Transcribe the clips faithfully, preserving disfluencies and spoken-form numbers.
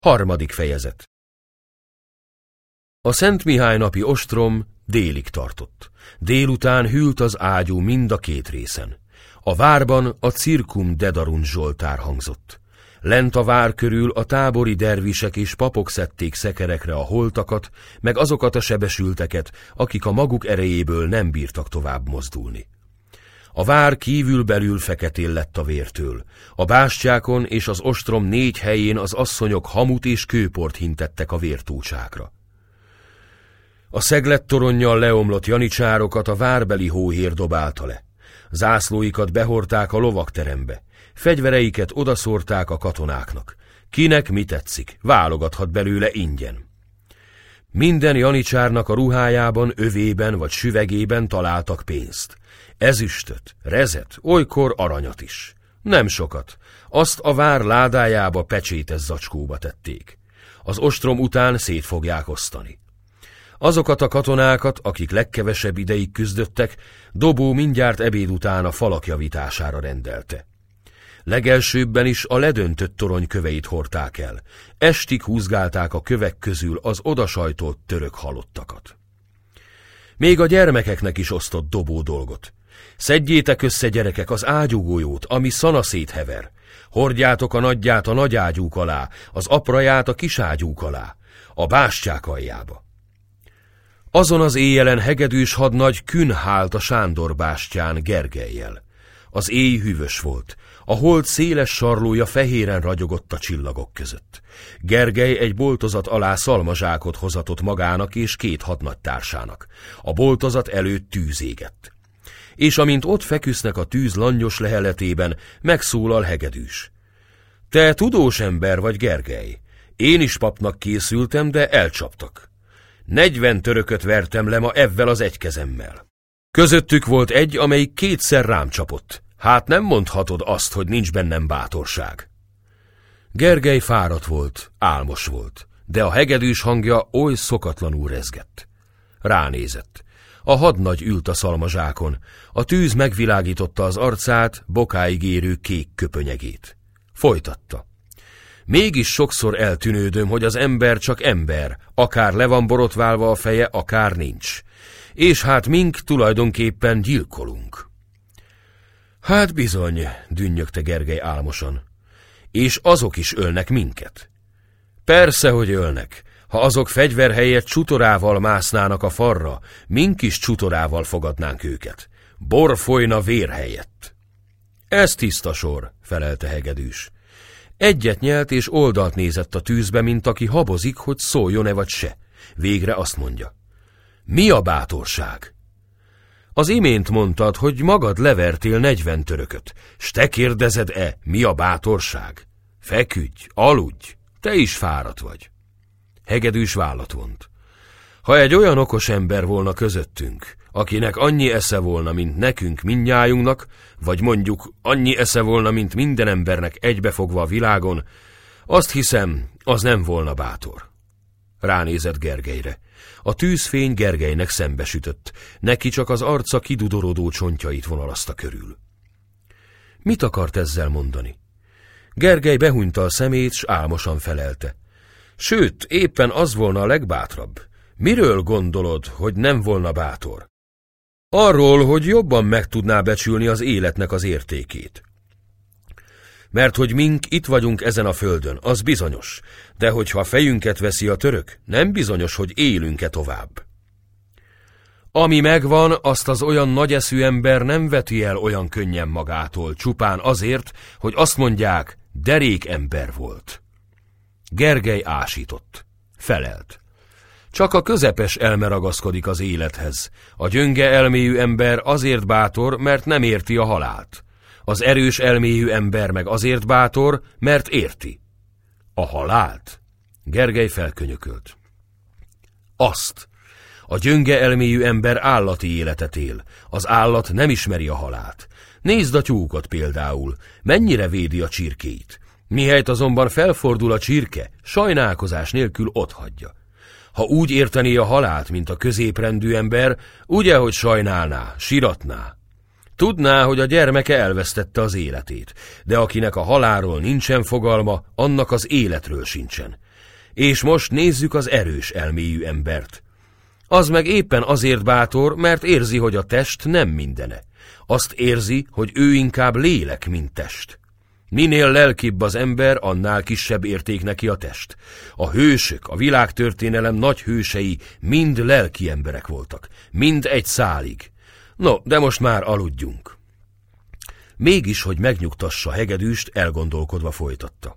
Harmadik fejezet. A Szent Mihály napi ostrom délig tartott. Délután hűlt az ágyú mind a két részen. A várban a Circum Dedarunt zsoltár hangzott. Lent a vár körül a tábori dervisek és papok szedték szekerekre a holtakat, meg azokat a sebesülteket, akik a maguk erejéből nem bírtak tovább mozdulni. A vár kívül-belül feketén lett a vértől. A bástyákon és az ostrom négy helyén az asszonyok hamut és kőport hintettek a vértócsákra. A szeglet toronnyal leomlott janicsárokat a várbeli hóhér dobálta le. Zászlóikat behordták a lovakterembe. Fegyvereiket odaszórták a katonáknak. Kinek mi tetszik, válogathat belőle ingyen. Minden janicsárnak a ruhájában, övében vagy süvegében találtak pénzt. Ezüstöt, rezet, olykor aranyat is. Nem sokat, azt a vár ládájába pecsétes zacskóba tették. Az ostrom után szét fogják osztani. Azokat a katonákat, akik legkevesebb ideig küzdöttek, Dobó mindjárt ebéd után a falak javítására rendelte. Legelsőbben is a ledöntött torony köveit hordták el. Estig húzgálták a kövek közül az odasajtolt török halottakat. Még a gyermekeknek is osztott Dobó dolgot. Szedjétek össze, gyerekek, az ágyúgolyót, ami szanaszét hever. Hordjátok a nagyját a nagy ágyúk alá, az apraját a kis ágyúk alá, a bástyák aljába. Azon az éjjelen hegedűs hadnagy Kün hált a Sándor bástyán Gergellyel. Az éj hűvös volt, a hold széles sarlója fehéren ragyogott a csillagok között. Gergely egy boltozat alá szalmazsákot hozatott magának és két hadnagytársának. A boltozat előtt tűz égett. És amint ott feküsznek a tűz langyos leheletében, megszólal hegedűs. Te tudós ember vagy, Gergely. Én is papnak készültem, de elcsaptak. Negyven törököt vertem le ma evvel az egy kezemmel. Közöttük volt egy, amelyik kétszer rám csapott. Hát nem mondhatod azt, hogy nincs bennem bátorság. Gergely fáradt volt, álmos volt, de a hegedűs hangja oly szokatlanul rezgett. Ránézett. A hadnagy ült a szalmazsákon, a tűz megvilágította az arcát, bokáig érő kék köpönyegét. Folytatta. Mégis sokszor eltűnődöm, hogy az ember csak ember, akár le van borotválva a feje, akár nincs. És hát mink tulajdonképpen gyilkolunk. Hát bizony, dünnyögte Gergely álmosan. És azok is ölnek minket. Persze, hogy ölnek. Ha azok fegyver helyett csutorával másznának a farra, mink is csutorával fogadnánk őket. Bor folyna vér helyett. Ez tiszta sor, felelte hegedűs. Egyet nyelt és oldalt nézett a tűzbe, mint aki habozik, hogy szóljon-e vagy se. Végre azt mondja. Mi a bátorság? Az imént mondtad, hogy magad levertél negyven törököt, s te kérdezed-e, mi a bátorság? Feküdj, aludj, te is fáradt vagy. Hegedűs vállat vont. Ha egy olyan okos ember volna közöttünk, akinek annyi esze volna, mint nekünk mindnyájunknak, vagy mondjuk annyi esze volna, mint minden embernek egybefogva a világon, azt hiszem, az nem volna bátor. Ránézett Gergelyre. A tűzfény Gergelynek szembesütött, neki csak az arca kidudorodó csontjait vonalaszta körül. Mit akart ezzel mondani? Gergely behunyta a szemét, s álmosan felelte. Sőt, éppen az volna a legbátrabb. Miről gondolod, hogy nem volna bátor? Arról, hogy jobban meg tudná becsülni az életnek az értékét. Mert hogy mink itt vagyunk ezen a földön, az bizonyos, de hogyha a fejünket veszi a török, nem bizonyos, hogy élünk-e tovább. Ami megvan, azt az olyan nagyeszű ember nem veti el olyan könnyen magától, csupán azért, hogy azt mondják, derék ember volt. Gergely ásított. Felelt. Csak a közepes elme ragaszkodik az élethez. A gyönge elméjű ember azért bátor, mert nem érti a halált. Az erős elméjű ember meg azért bátor, mert érti. A halált? Gergely felkönyökölt. Azt. A gyönge elméjű ember állati életet él. Az állat nem ismeri a halált. Nézd a tyúkot például. Mennyire védi a csirkéit. Mihelyt azonban felfordul a csirke, sajnálkozás nélkül otthagyja. Ha úgy értené a halált, mint a középrendű ember, ugye, hogy sajnálná, siratná. Tudná, hogy a gyermeke elvesztette az életét, de akinek a halálról nincsen fogalma, annak az életről sincsen. És most nézzük az erős elméjű embert. Az meg éppen azért bátor, mert érzi, hogy a test nem mindene. Azt érzi, hogy ő inkább lélek, mint test. Minél lelkibb az ember, annál kisebb érték neki a test. A hősök, a világtörténelem nagy hősei mind lelki emberek voltak, mind egy szálig. No, de most már aludjunk. Mégis, hogy megnyugtassa Hegedűst, elgondolkodva folytatta.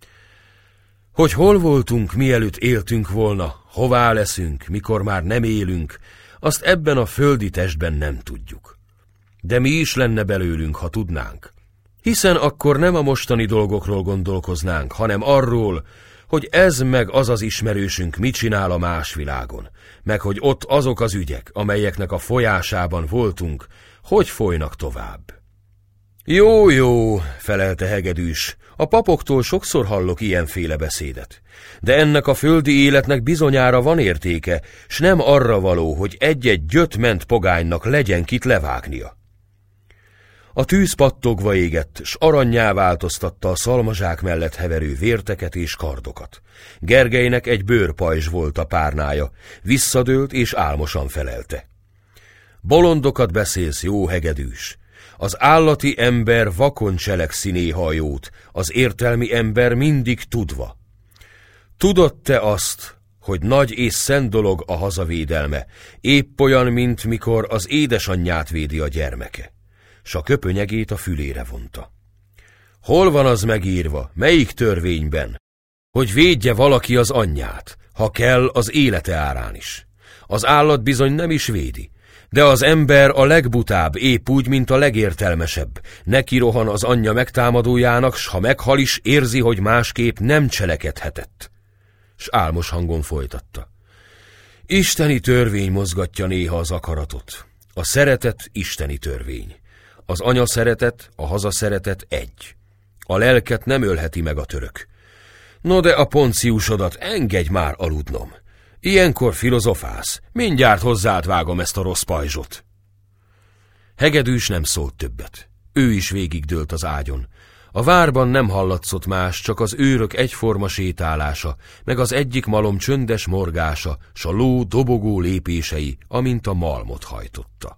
Hogy hol voltunk, mielőtt éltünk volna, hová leszünk, mikor már nem élünk, azt ebben a földi testben nem tudjuk. De mi is lenne belőlünk, ha tudnánk. Hiszen akkor nem a mostani dolgokról gondolkoznánk, hanem arról, hogy ez meg az az ismerősünk mit csinál a más világon, meg hogy ott azok az ügyek, amelyeknek a folyásában voltunk, hogy folynak tovább. Jó, jó, felelte Hegedűs, a papoktól sokszor hallok ilyenféle beszédet, de ennek a földi életnek bizonyára van értéke, s nem arra való, hogy egy-egy gyötment pogánynak legyen kit levágnia. A tűz pattogva égett, s arannyá változtatta a szalmazsák mellett heverő vérteket és kardokat. Gergelynek egy bőrpajzs volt a párnája, visszadőlt és álmosan felelte. Bolondokat beszélsz, jó Hegedűs! Az állati ember vakon cselekszi néha a jót, az értelmi ember mindig tudva. Tudod te azt, hogy nagy és szent dolog a hazavédelme, épp olyan, mint mikor az édesanyját védi a gyermeke. S a köpönyegét a fülére vonta. Hol van az megírva, melyik törvényben, hogy védje valaki az anyját, ha kell az élete árán is? Az állat bizony nem is védi, de az ember a legbutább, épp úgy, mint a legértelmesebb. Neki rohan az anyja megtámadójának, s ha meghal is, érzi, hogy másképp nem cselekedhetett. S álmos hangon folytatta. Isteni törvény mozgatja néha az akaratot. A szeretet isteni törvény. Az anya szeretet, a haza szeretet egy. A lelket nem ölheti meg a török. No de a Ponciusodat engedj már aludnom. Ilyenkor filozofálsz, mindjárt hozzád vágom ezt a rossz pajzsot. Hegedűs nem szólt többet. Ő is végigdőlt az ágyon. A várban nem hallatszott más, csak az őrök egyforma sétálása, meg az egyik malom csöndes morgása, s a ló dobogó lépései, amint a malmot hajtotta.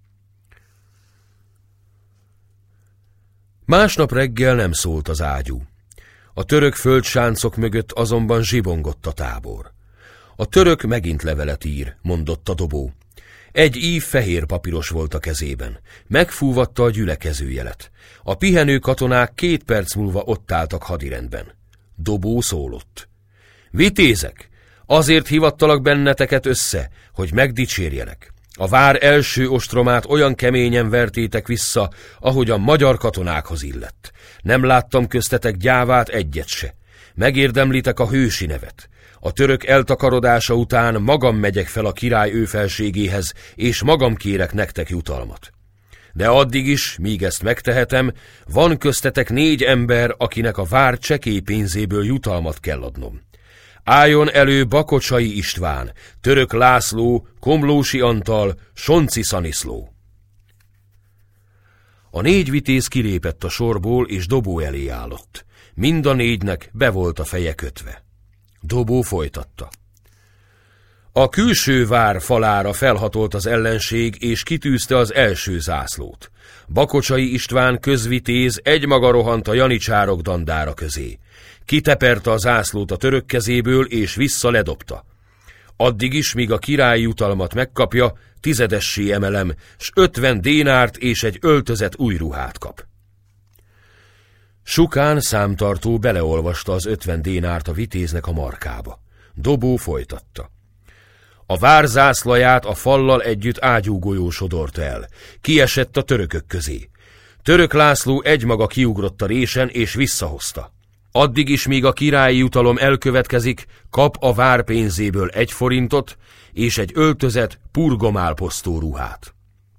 Másnap reggel nem szólt az ágyú. A török földsáncok mögött azonban zsibongott a tábor. A török megint levelet ír, mondott a dobó. Egy ív fehér papíros volt a kezében. Megfúvatta a gyülekezőjelet. A pihenő katonák két perc múlva ott álltak hadirendben. Dobó szólott. Vitézek, azért hivattalak benneteket össze, hogy megdicsérjenek. A vár első ostromát olyan keményen vertétek vissza, ahogy a magyar katonákhoz illett. Nem láttam köztetek gyávát egyet se. Megérdemlitek a hősi nevet. A török eltakarodása után magam megyek fel a király őfelségéhez, és magam kérek nektek jutalmat. De addig is, míg ezt megtehetem, van köztetek négy ember, akinek a vár csekély pénzéből jutalmat kell adnom. Álljon elő Bakocsai István, Török László, Komlósi Antal, Sonci Szaniszló. A négy vitéz kilépett a sorból, és Dobó elé állott. Mind a négynek be volt a feje kötve. Dobó folytatta. A külső vár falára felhatolt az ellenség, és kitűzte az első zászlót. Bakocsai István közvitéz egymaga rohant a janicsárok dandára közé. Kiteperte a zászlót a török kezéből, és vissza ledobta. Addig is, míg a királyi jutalmat megkapja, tizedessé emelem, s ötven dénárt és egy öltözet új ruhát kap. Sukán számtartó beleolvasta az ötven dénárt a vitéznek a markába. Dobó folytatta. A vár zászlaját a fallal együtt ágyúgolyó sodort el. Kiesett a törökök közé. Török László egymaga kiugrott a résen, és visszahozta. Addig is, míg a királyi jutalom elkövetkezik, kap a vár pénzéből egy forintot, és egy öltözet purgomálposztó ruhát.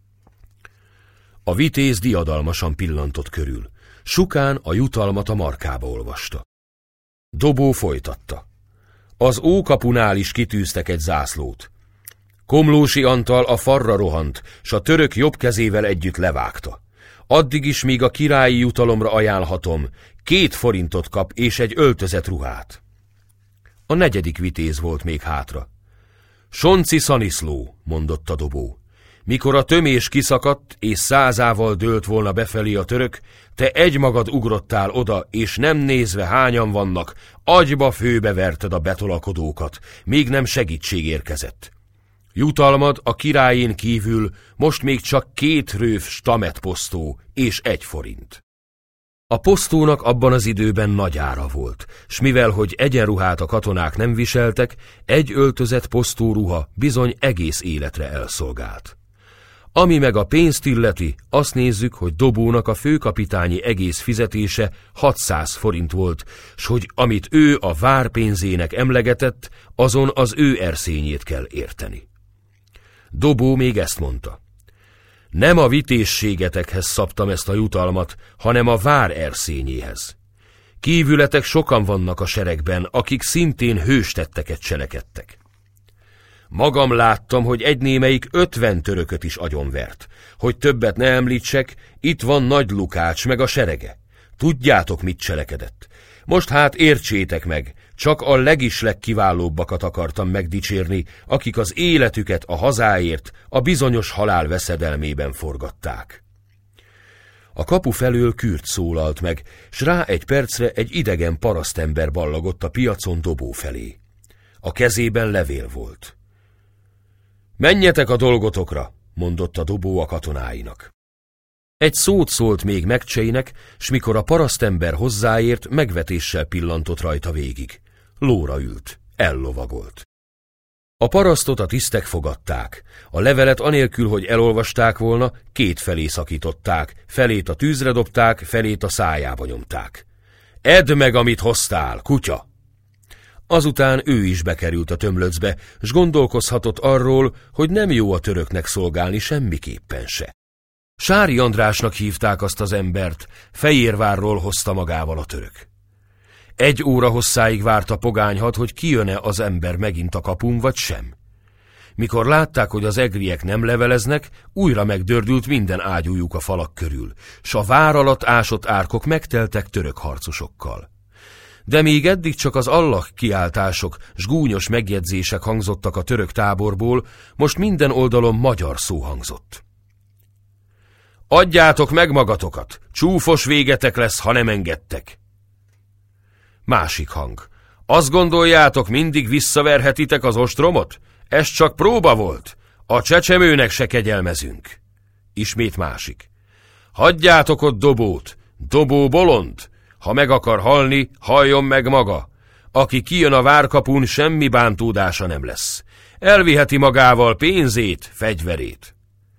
A vitéz diadalmasan pillantott körül. Sukán a jutalmat a markába olvasta. Dobó folytatta. Az ókapunál is kitűztek egy zászlót. Komlósi Antal a farra rohant, s a török jobb kezével együtt levágta. Addig is, míg a királyi jutalomra ajánlhatom, két forintot kap és egy öltözet ruhát. A negyedik vitéz volt még hátra. Sonci Szaniszló, mondotta a dobó. Mikor a tömés kiszakadt, és százával dőlt volna befelé a török, te egymagad ugrottál oda, és nem nézve hányan vannak, agyba főbe verted a betolakodókat, még nem segítség érkezett. Jutalmad a királyén kívül most még csak két röv stamet posztó és egy forint. A posztónak abban az időben nagy ára volt, s mivel hogy egyenruhát a katonák nem viseltek, egy öltözett posztóruha bizony egész életre elszolgált. Ami meg a pénzt illeti, azt nézzük, hogy Dobónak a főkapitányi egész fizetése hatszáz forint volt, s hogy amit ő a vár pénzének emlegetett, azon az ő erszényét kell érteni. Dobó még ezt mondta. Nem a vitézségetekhez szabtam ezt a jutalmat, hanem a vár erszényéhez. Kívületek sokan vannak a seregben, akik szintén hőstetteket cselekedtek. Magam láttam, hogy egy némelyik ötven törököt is agyonvert. Hogy többet ne említsek, itt van Nagy Lukács meg a serege. Tudjátok, mit cselekedett. Most hát értsétek meg, csak a legis legkiválóbbakat akartam megdicsérni, akik az életüket a hazáért a bizonyos halál veszedelmében forgatták. A kapu felől Kürt szólalt meg, s rá egy percre egy idegen parasztember ballagott a piacon Dobó felé. A kezében levél volt. Menjetek a dolgotokra, mondotta Dobó a katonáinak. Egy szót szólt még Megcseinek, s mikor a parasztember hozzáért, megvetéssel pillantott rajta végig. Lóra ült, ellovagolt. A parasztot a tisztek fogadták. A levelet anélkül, hogy elolvasták volna, két felé szakították, felét a tűzre dobták, felét a szájába nyomták. Edd meg, amit hoztál, kutya! Azután ő is bekerült a tömlöcbe, s gondolkozhatott arról, hogy nem jó a töröknek szolgálni semmiképpen se. Sári Andrásnak hívták azt az embert, Fejérvárról hozta magával a török. Egy óra hosszáig várta pogányhat, hogy kijön-e az ember megint a kapun, vagy sem. Mikor látták, hogy az egriek nem leveleznek, újra megdördült minden ágyújuk a falak körül, s a vár alatt ásott árkok megteltek török harcosokkal. De még eddig csak az Allah kiáltások, s gúnyos megjegyzések hangzottak a török táborból, most minden oldalon magyar szó hangzott. Adjátok meg magatokat, csúfos végetek lesz, ha nem engedtek. Másik hang. Azt gondoljátok, mindig visszaverhetitek az ostromot? Ez csak próba volt. A csecsemőnek se kegyelmezünk. Ismét másik. Hagyjátok ott Dobót. Dobó bolond. Ha meg akar halni, halljon meg maga. Aki kijön a várkapun, semmi bántódása nem lesz. Elviheti magával pénzét, fegyverét.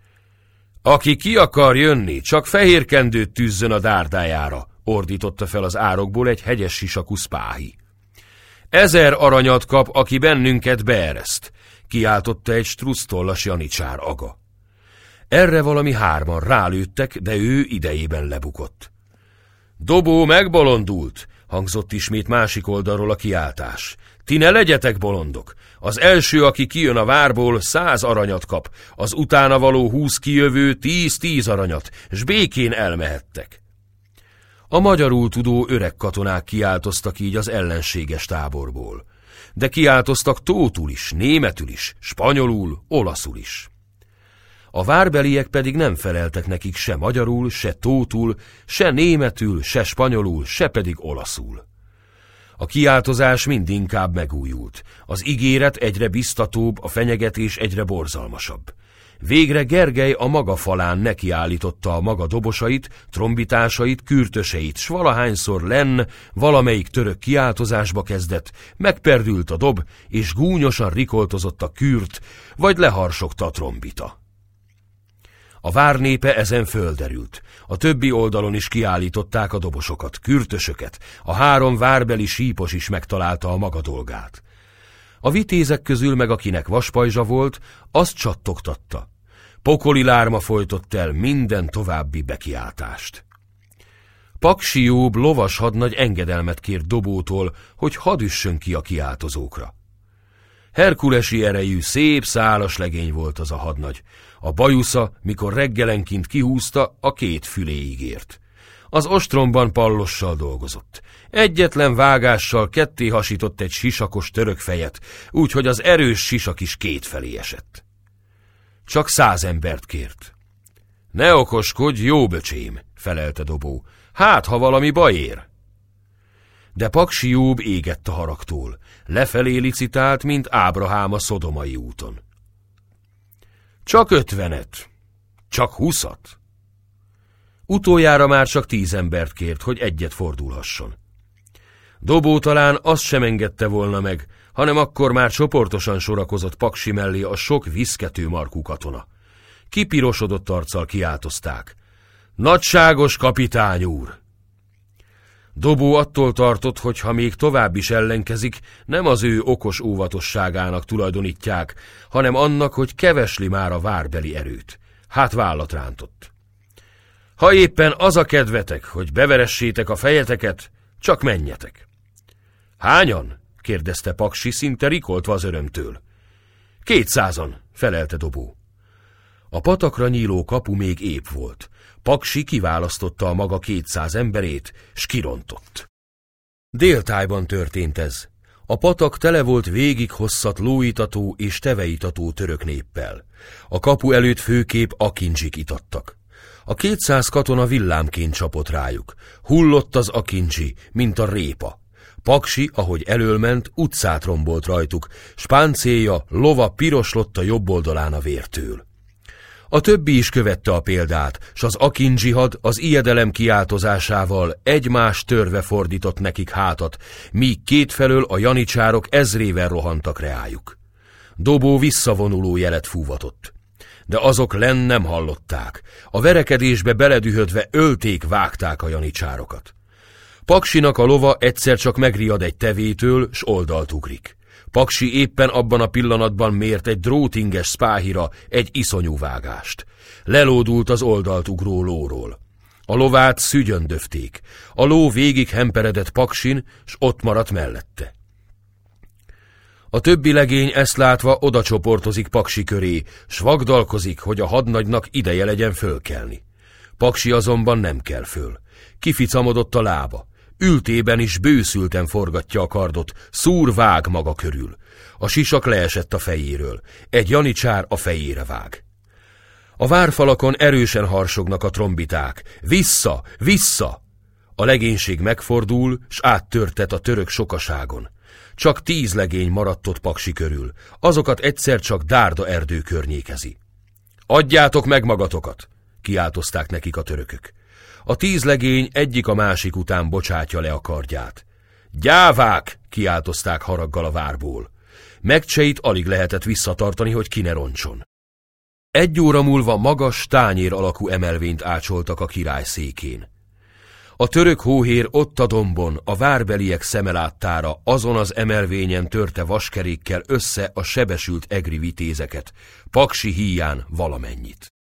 Aki ki akar jönni, csak fehér kendőt tűzzön a dárdájára, ordította fel az árokból egy hegyes sisakú szpáhi. Ezer aranyat kap, aki bennünket beereszt, kiáltotta egy strusztollas janicsár aga. Erre valami hárman rálőttek, de ő idejében lebukott. Dobó megbolondult, hangzott ismét másik oldalról a kiáltás. Ti ne legyetek bolondok! Az első, aki kijön a várból, száz aranyat kap, az utána való húsz kijövő tíz-tíz aranyat, s békén elmehettek. A magyarul tudó öreg katonák kiáltoztak így az ellenséges táborból, de kiáltoztak tótul is, németül is, spanyolul, olaszul is. A várbeliek pedig nem feleltek nekik se magyarul, se tótul, se németül, se spanyolul, se pedig olaszul. A kiáltozás mindinkább megújult, az ígéret egyre biztatóbb, a fenyegetés egyre borzalmasabb. Végre Gergely a maga falán nekiállította a maga dobosait, trombitásait, kürtöseit, s valahányszor lenn valamelyik török kiáltozásba kezdett, megperdült a dob, és gúnyosan rikoltozott a kürt, vagy leharsogta a trombita. A várnépe ezen földerült. A többi oldalon is kiállították a dobosokat, kürtösöket, a három várbeli sípos is megtalálta a maga dolgát. A vitézek közül meg akinek vaspajzsa volt, azt csattogtatta. Pokoli lárma folytott el minden további bekiáltást. Paksi Jób lovas hadnagy engedelmet kért Dobótól, hogy hadd üssön ki a kiáltozókra. Herkulesi erejű, szép, szálas legény volt az a hadnagy. A bajusza, mikor reggelenként kihúzta, a két füléig ért. Az ostromban Pallossal dolgozott. Egyetlen vágással ketté hasított egy sisakos török fejet, úgyhogy az erős sisak is kétfelé esett. Csak száz embert kért. Ne okoskodj, jó böcsém, felelte Dobó. Hát, ha valami baj ér. De Paksi Jób égett a haragtól. Lefelé licitált, mint Ábrahám a szodomai úton. Csak ötvenet. Csak huszat. Utoljára már csak tíz embert kért, hogy egyet fordulhasson. Dobó talán azt sem engedte volna meg, hanem akkor már csoportosan sorakozott Paksi mellé a sok viszkető markú katona. Kipirosodott arccal kiáltozták. Nagyságos kapitány úr! Dobó attól tartott, hogy ha még tovább is ellenkezik, nem az ő okos óvatosságának tulajdonítják, hanem annak, hogy kevesli már a várbeli erőt. Hát vállat rántott. Ha éppen az a kedvetek, hogy beveressétek a fejeteket, csak menjetek. Hányan? kérdezte Paksi, szinte rikoltva az örömtől. Kétszázan, felelte Dobó. A patakra nyíló kapu még épp volt. Paksi kiválasztotta a maga kétszáz emberét, s kirontott. Déltájban történt ez. A patak tele volt végig hosszat lóitató és teveitató török néppel. A kapu előtt főképp akincsik itattak. A kétszáz katona villámként csapott rájuk. Hullott az akincsi, mint a répa. Paksi, ahogy elölment, utcát rombolt rajtuk, s páncélja, lova piroslott a jobb oldalán a vértől. A többi is követte a példát, s az akindzsihad az ijedelem kiáltozásával egymás törve fordított nekik hátat, míg kétfelől a janicsárok ezrével rohantak reájuk. Dobó visszavonuló jelet fúvatott. De azok lenn nem hallották. A verekedésbe beledühödve ölték, vágták a janicsárokat. Paksinak a lova egyszer csak megriad egy tevétől, s oldalt ugrik. Paksi éppen abban a pillanatban mért egy drótinges spáhira egy iszonyú vágást. Lelódult az oldalt ugró lóról. A lovát szügyön döfték. A ló végig hemperedett Paksin, s ott maradt mellette. A többi legény ezt látva odacsoportozik Paksi köré, s vagdalkozik, hogy a hadnagynak ideje legyen fölkelni. Paksi azonban nem kell föl. Kificamodott a lába. Ültében is bőszülten forgatja a kardot, szúr vág maga körül. A sisak leesett a fejéről, egy janicsár a fejére vág. A várfalakon erősen harsognak a trombiták. Vissza, vissza! A legénység megfordul, s áttörtet a török sokaságon. Csak tíz legény maradt ott Paksi körül, azokat egyszer csak Dárda erdő környékezi. Adjátok meg magatokat! Kiáltozták nekik a törökök. A tíz legény egyik a másik után bocsátja le a kardját. Gyávák! Kiáltozták haraggal a várból. Megcseit alig lehetett visszatartani, hogy ki ne roncson. Egy óra múlva magas, tányér alakú emelvényt ácsoltak a király székén. A török hóhér ott a dombon, a várbeliek szeme láttára, azon az emelvényen törte vaskerékkel össze a sebesült egri vitézeket, Paksi híján valamennyit.